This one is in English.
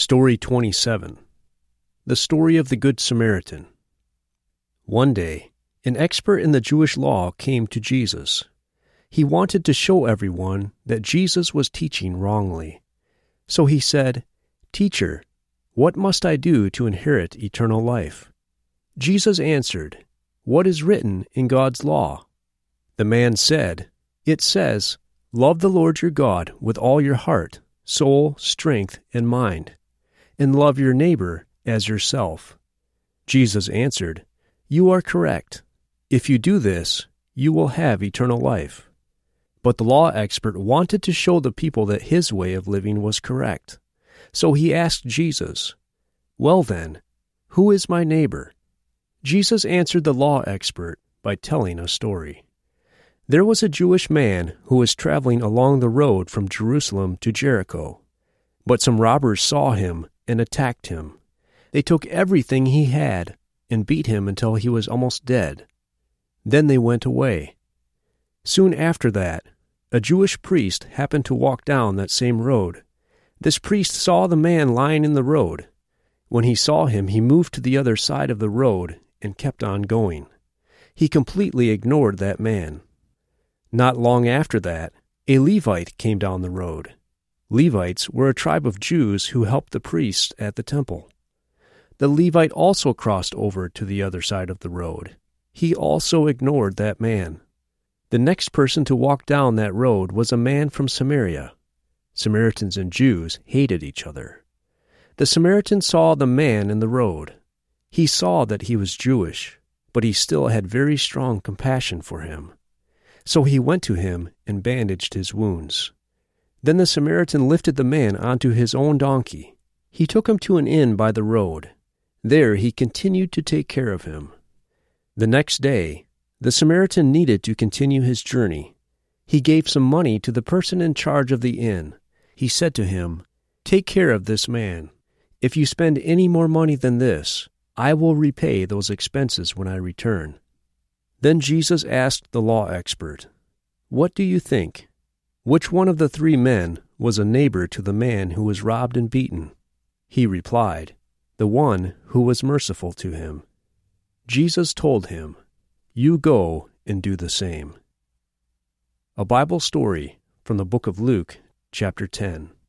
Story 27. The Story of the Good Samaritan. One day, an expert in the Jewish law came to Jesus. He wanted to show everyone that Jesus was teaching wrongly. So he said, "Teacher, what must I do to inherit eternal life?" Jesus answered, "What is written in God's law?" The man said, "It says, 'Love the Lord your God with all your heart, soul, strength, and mind, and love your neighbor as yourself.'" Jesus answered, "You are correct. If you do this, you will have eternal life." But the law expert wanted to show the people that his way of living was correct. So he asked Jesus, "Well then, who is my neighbor?" Jesus answered the law expert by telling a story. There was a Jewish man who was traveling along the road from Jerusalem to Jericho. But some robbers saw him and attacked him. They took everything he had and beat him until he was almost dead. Then they went away. Soon after that, a Jewish priest happened to walk down that same road. This priest saw the man lying in the road. When he saw him, he moved to the other side of the road and kept on going. He completely ignored that man. Not long after that, a Levite came down the road. Levites were a tribe of Jews who helped the priests at the temple. The Levite also crossed over to the other side of the road. He also ignored that man. The next person to walk down that road was a man from Samaria. Samaritans and Jews hated each other. The Samaritan saw the man in the road. He saw that he was Jewish, but he still had very strong compassion for him. So he went to him and bandaged his wounds. Then the Samaritan lifted the man onto his own donkey. He took him to an inn by the road. There he continued to take care of him. The next day, the Samaritan needed to continue his journey. He gave some money to the person in charge of the inn. He said to him, "Take care of this man. If you spend any more money than this, I will repay those expenses when I return." Then Jesus asked the law expert, "What do you think? Which one of the three men was a neighbor to the man who was robbed and beaten?" He replied, "The one who was merciful to him." Jesus told him, "You go and do the same." A Bible story from the book of Luke, chapter 10.